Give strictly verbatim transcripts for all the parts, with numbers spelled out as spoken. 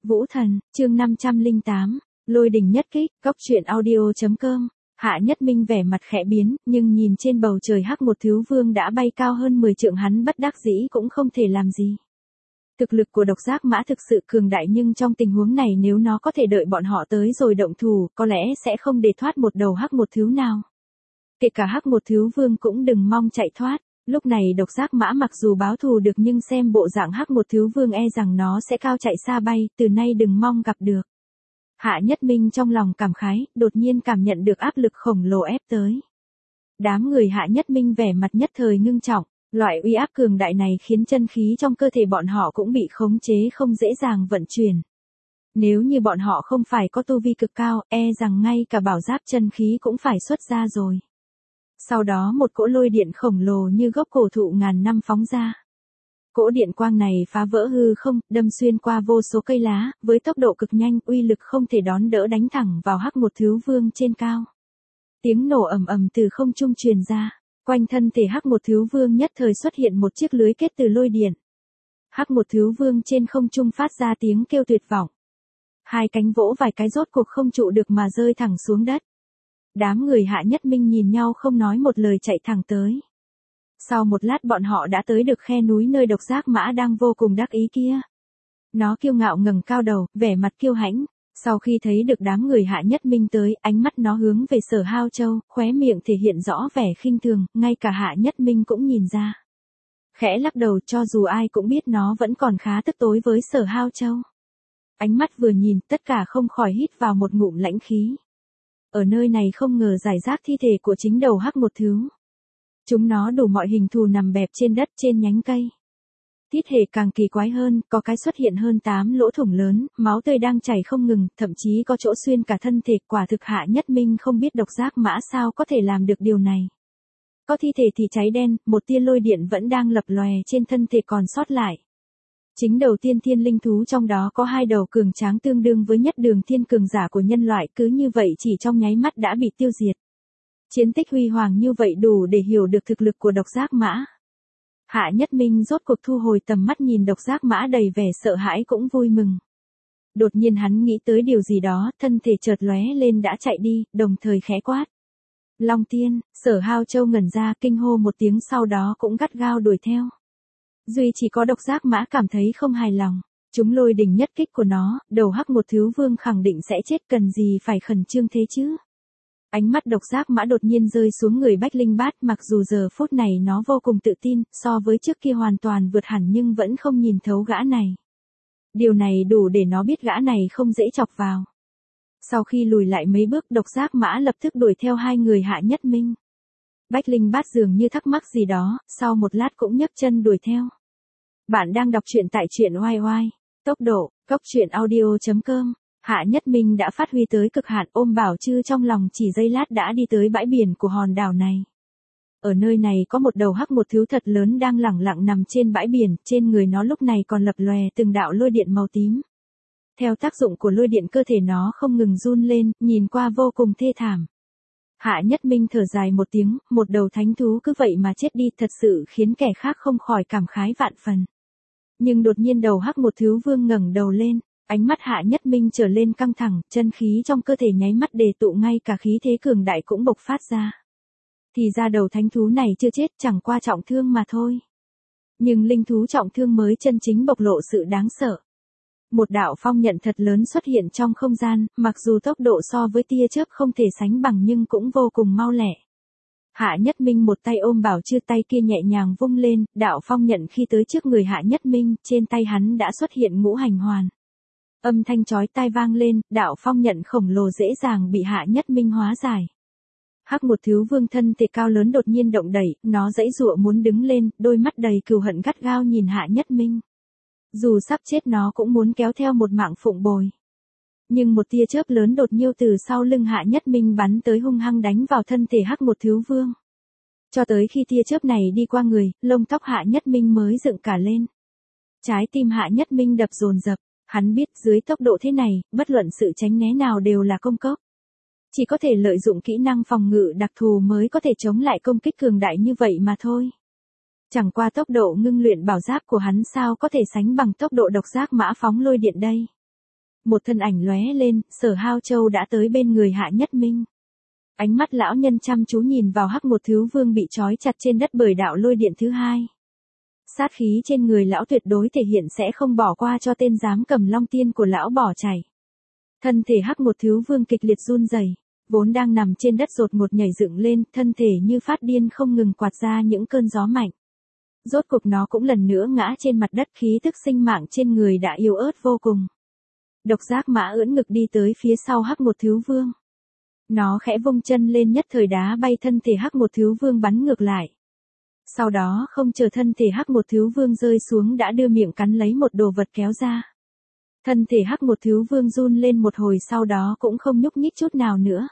Vũ Thần, chương năm trăm lẻ tám, Lôi đình nhất kích, góc truyện audio chấm com. Hạ Nhất Minh vẻ mặt khẽ biến, nhưng nhìn trên bầu trời hắc một thiếu vương đã bay cao hơn mười trượng, hắn bất đắc dĩ cũng không thể làm gì. Thực lực của độc giác mã thực sự cường đại, nhưng trong tình huống này nếu nó có thể đợi bọn họ tới rồi động thủ, có lẽ sẽ không để thoát một đầu hắc một thiếu nào. Kể cả hắc một thiếu vương cũng đừng mong chạy thoát. Lúc này độc giác mã mặc dù báo thù được, nhưng xem bộ dạng hắc một thiếu vương e rằng nó sẽ cao chạy xa bay, từ nay đừng mong gặp được. Hạ Nhất Minh trong lòng cảm khái, đột nhiên cảm nhận được áp lực khổng lồ ép tới. Đám người Hạ Nhất Minh vẻ mặt nhất thời ngưng trọng, loại uy áp cường đại này khiến chân khí trong cơ thể bọn họ cũng bị khống chế, không dễ dàng vận chuyển. Nếu như bọn họ không phải có tu vi cực cao, e rằng ngay cả bảo giáp chân khí cũng phải xuất ra rồi. Sau đó một cỗ lôi điện khổng lồ như gốc cổ thụ ngàn năm phóng ra. Cỗ điện quang này phá vỡ hư không, đâm xuyên qua vô số cây lá, với tốc độ cực nhanh, uy lực không thể đón đỡ, đánh thẳng vào hắc một thiếu vương trên cao. Tiếng nổ ầm ầm từ không trung truyền ra, quanh thân thể hắc một thiếu vương nhất thời xuất hiện một chiếc lưới kết từ lôi điện. Hắc một thiếu vương trên không trung phát ra tiếng kêu tuyệt vọng. Hai cánh vỗ vài cái rốt cuộc không trụ được mà rơi thẳng xuống đất. Đám người Hạ Nhất Minh nhìn nhau không nói một lời chạy thẳng tới. Sau một lát bọn họ đã tới được khe núi nơi độc giác mã đang vô cùng đắc ý kia. Nó kiêu ngạo ngẩng cao đầu, vẻ mặt kiêu hãnh. Sau khi thấy được đám người Hạ Nhất Minh tới, ánh mắt nó hướng về Sở Hao Châu, khóe miệng thể hiện rõ vẻ khinh thường, ngay cả Hạ Nhất Minh cũng nhìn ra. Khẽ lắc đầu, cho dù ai cũng biết nó vẫn còn khá tức tối với Sở Hao Châu. Ánh mắt vừa nhìn, tất cả không khỏi hít vào một ngụm lãnh khí. Ở nơi này không ngờ rải rác thi thể của chính đầu hắc một thiếu. Chúng nó đủ mọi hình thù nằm bẹp trên đất, trên nhánh cây. Thiết thể càng kỳ quái hơn, có cái xuất hiện hơn tám lỗ thủng lớn, máu tươi đang chảy không ngừng, thậm chí có chỗ xuyên cả thân thể. Quả thực Hạ Nhất Minh không biết độc giác mã sao có thể làm được điều này. Có thi thể thì cháy đen, một tia lôi điện vẫn đang lập lòe trên thân thể còn sót lại. Chính đầu tiên thiên linh thú trong đó có hai đầu cường tráng tương đương với nhất đường thiên cường giả của nhân loại, cứ như vậy chỉ trong nháy mắt đã bị tiêu diệt. Chiến tích huy hoàng như vậy đủ để hiểu được thực lực của độc giác mã. Hạ Nhất Minh rốt cuộc thu hồi tầm mắt, nhìn độc giác mã đầy vẻ sợ hãi cũng vui mừng. Đột nhiên hắn nghĩ tới điều gì đó, thân thể chợt lóe lên đã chạy đi, đồng thời khẽ quát. Long Tiên, Sở Hao Châu ngẩn ra kinh hô một tiếng, sau đó cũng gắt gao đuổi theo. Duy chỉ có độc giác mã cảm thấy không hài lòng. Chúng lôi đình nhất kích của nó, đầu hắc một thiếu vương khẳng định sẽ chết, cần gì phải khẩn trương thế chứ. Ánh mắt độc giác mã đột nhiên rơi xuống người Bách Linh Bát, mặc dù giờ phút này nó vô cùng tự tin, so với trước kia hoàn toàn vượt hẳn, nhưng vẫn không nhìn thấu gã này. Điều này đủ để nó biết gã này không dễ chọc vào. Sau khi lùi lại mấy bước, độc giác mã lập tức đuổi theo hai người Hạ Nhất Minh. Bách Linh Bát dường như thắc mắc gì đó, sau một lát cũng nhấc chân đuổi theo. Bạn đang đọc truyện tại truyện oai oai, tốc độ, góc truyện audio chấm com. Hạ Nhất Minh đã phát huy tới cực hạn, ôm Bảo Chư trong lòng, chỉ giây lát đã đi tới bãi biển của hòn đảo này. Ở nơi này có một đầu hắc một thiếu thật lớn đang lẳng lặng nằm trên bãi biển, trên người nó lúc này còn lập lòe từng đạo lôi điện màu tím. Theo tác dụng của lôi điện, cơ thể nó không ngừng run lên, nhìn qua vô cùng thê thảm. Hạ Nhất Minh thở dài một tiếng, một đầu thánh thú cứ vậy mà chết đi, thật sự khiến kẻ khác không khỏi cảm khái vạn phần. Nhưng đột nhiên đầu hắc một thiếu vương ngẩng đầu lên, ánh mắt Hạ Nhất Minh trở lên căng thẳng, chân khí trong cơ thể nháy mắt đề tụ, ngay cả khí thế cường đại cũng bộc phát ra. Thì ra đầu thánh thú này chưa chết, chẳng qua trọng thương mà thôi. Nhưng linh thú trọng thương mới chân chính bộc lộ sự đáng sợ. Một đạo phong nhận thật lớn xuất hiện trong không gian, mặc dù tốc độ so với tia chớp không thể sánh bằng nhưng cũng vô cùng mau lẹ. Hạ Nhất Minh một tay ôm Bảo Chư, tay kia nhẹ nhàng vung lên, đạo phong nhận khi tới trước người Hạ Nhất Minh, trên tay hắn đã xuất hiện ngũ hành hoàn. Âm thanh chói tai vang lên, đạo phong nhận khổng lồ dễ dàng bị Hạ Nhất Minh hóa giải. Hắc một thiếu vương thân thể cao lớn đột nhiên động đẩy, nó giãy giụa muốn đứng lên, đôi mắt đầy cừu hận gắt gao nhìn Hạ Nhất Minh. Dù sắp chết nó cũng muốn kéo theo một mạng phụng bồi. Nhưng một tia chớp lớn đột nhiêu từ sau lưng Hạ Nhất Minh bắn tới, hung hăng đánh vào thân thể hắc một thiếu vương. Cho tới khi tia chớp này đi qua người, lông tóc Hạ Nhất Minh mới dựng cả lên. Trái tim Hạ Nhất Minh đập dồn dập, hắn biết dưới tốc độ thế này, bất luận sự tránh né nào đều là công cốc. Chỉ có thể lợi dụng kỹ năng phòng ngự đặc thù mới có thể chống lại công kích cường đại như vậy mà thôi. Chẳng qua tốc độ ngưng luyện bảo giáp của hắn sao có thể sánh bằng tốc độ độc giác mã phóng lôi điện đây. một thân ảnh lóe lên, Sở Hao Châu đã tới bên người Hạ Nhất Minh. Ánh mắt lão nhân chăm chú nhìn vào hắc một thiếu vương bị trói chặt trên đất bởi đạo lôi điện thứ hai. Sát khí trên người lão tuyệt đối thể hiện sẽ không bỏ qua cho tên dám cầm long tiên của lão bỏ chạy. Thân thể hắc một thiếu vương kịch liệt run rẩy, vốn đang nằm trên đất đột ngột nhảy dựng lên, thân thể như phát điên không ngừng quạt ra những cơn gió mạnh. Rốt cuộc nó cũng lần nữa ngã trên mặt đất, khí tức sinh mạng trên người đã yếu ớt vô cùng. Độc giác mã ưỡn ngực đi tới phía sau hắc một thiếu vương. Nó khẽ vung chân lên, nhất thời đá bay thân thể hắc một thiếu vương bắn ngược lại. Sau đó không chờ thân thể hắc một thiếu vương rơi xuống đã đưa miệng cắn lấy một đồ vật kéo ra. Thân thể hắc một thiếu vương run lên một hồi, sau đó cũng không nhúc nhích chút nào nữa.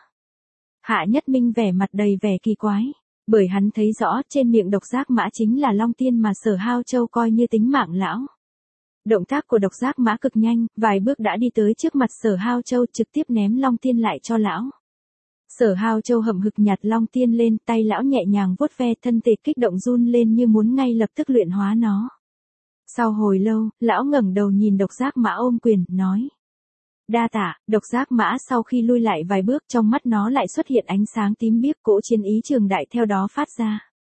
Hạ Nhất Minh vẻ mặt đầy vẻ kỳ quái, bởi hắn thấy rõ trên miệng độc giác mã chính là long tiên mà Sở Hao Châu coi như tính mạng lão. Động tác của độc giác mã cực nhanh, vài bước đã đi tới trước mặt Sở Hao Châu, trực tiếp ném long tiên lại cho lão. Sở Hao Châu hậm hực nhặt long tiên lên, tay lão nhẹ nhàng vuốt ve, thân thể kích động run lên như muốn ngay lập tức luyện hóa nó. Sau hồi lâu, lão ngẩng đầu nhìn độc giác mã ôm quyền, nói. Đa tạ. Độc giác mã sau khi lui lại vài bước, trong mắt nó lại xuất hiện ánh sáng tím biếc, cỗ chiến ý trường đại theo đó phát ra.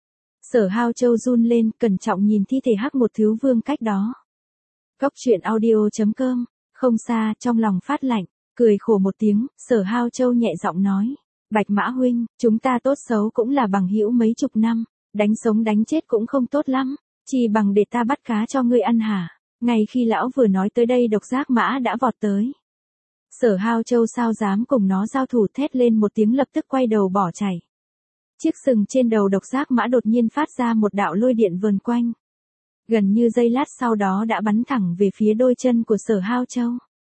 Sở Hao Châu run lên, cẩn trọng nhìn thi thể hắc một thiếu vương cách đó. Cốc truyện audio chấm com, không xa, trong lòng phát lạnh, cười khổ một tiếng, Sở Hao Châu nhẹ giọng nói. Bạch Mã huynh, chúng ta tốt xấu cũng là bằng hữu mấy chục năm, đánh sống đánh chết cũng không tốt lắm, chỉ bằng để ta bắt cá cho ngươi ăn hả? Ngay khi lão vừa nói tới đây, độc giác mã đã vọt tới. Sở Hao Châu sao dám cùng nó giao thủ, thét lên một tiếng lập tức quay đầu bỏ chạy. Chiếc sừng trên đầu độc giác mã đột nhiên phát ra một đạo lôi điện vờn quanh. Gần như giây lát sau đó đã bắn thẳng về phía đôi chân của Sở Hao Châu.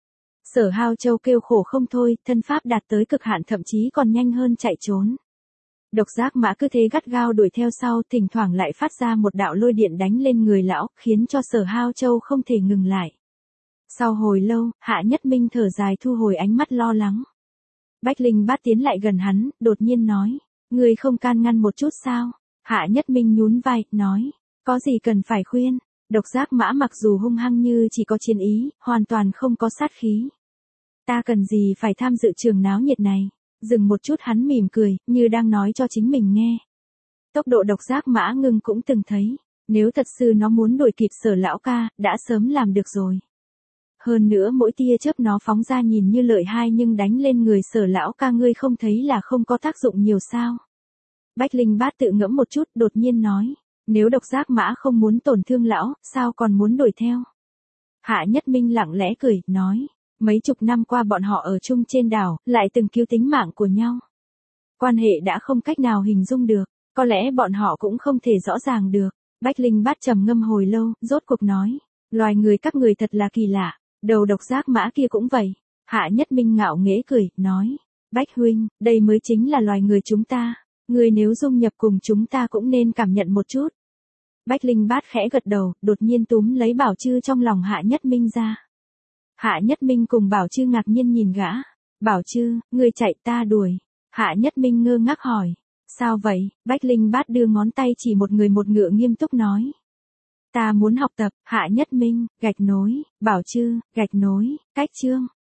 Sở Hao Châu kêu khổ không thôi, thân pháp đạt tới cực hạn, thậm chí còn nhanh hơn chạy trốn. Độc giác mã cứ thế gắt gao đuổi theo sau, thỉnh thoảng lại phát ra một đạo lôi điện đánh lên người lão, khiến cho Sở Hao Châu không thể ngừng lại. Sau hồi lâu, Hạ Nhất Minh thở dài thu hồi ánh mắt lo lắng. Bách Linh Bát tiến lại gần hắn, đột nhiên nói, người không can ngăn một chút sao? Hạ Nhất Minh nhún vai, nói, có gì cần phải khuyên? Độc giác mã mặc dù hung hăng như chỉ có chiến ý, hoàn toàn không có sát khí. Ta cần gì phải tham dự trường náo nhiệt này? Dừng một chút hắn mỉm cười, như đang nói cho chính mình nghe. Tốc độ độc giác mã ngưng cũng từng thấy, nếu thật sự nó muốn đuổi kịp Sở lão ca, đã sớm làm được rồi. Hơn nữa mỗi tia chớp nó phóng ra nhìn như lợi hai, nhưng đánh lên người Sở lão ca ngươi không thấy là không có tác dụng nhiều sao? Bách Linh Bát tự ngẫm một chút, đột nhiên nói, nếu độc giác mã không muốn tổn thương lão, sao còn muốn đuổi theo? Hạ Nhất Minh lặng lẽ cười, nói, mấy chục năm qua bọn họ ở chung trên đảo, lại từng cứu tính mạng của nhau. Quan hệ đã không cách nào hình dung được, có lẽ bọn họ cũng không thể rõ ràng được. Bách Linh Bát trầm ngâm hồi lâu, rốt cuộc nói, loài người các người thật là kỳ lạ, đầu độc giác mã kia cũng vậy. Hạ Nhất Minh ngạo nghễ cười, nói, Bách huynh, đây mới chính là loài người chúng ta, người nếu dung nhập cùng chúng ta cũng nên cảm nhận một chút. Bách Linh Bát khẽ gật đầu, đột nhiên túm lấy Bảo Chư trong lòng Hạ Nhất Minh ra. Hạ Nhất Minh cùng Bảo Chư ngạc nhiên nhìn gã. Bảo Chư, ngươi chạy ta đuổi. Hạ Nhất Minh ngơ ngác hỏi. Sao vậy? Bách Linh Bát đưa ngón tay chỉ một người một ngựa nghiêm túc nói. Ta muốn học tập. Hạ Nhất Minh, gạch nối. Bảo Chư, gạch nối. Cách chương.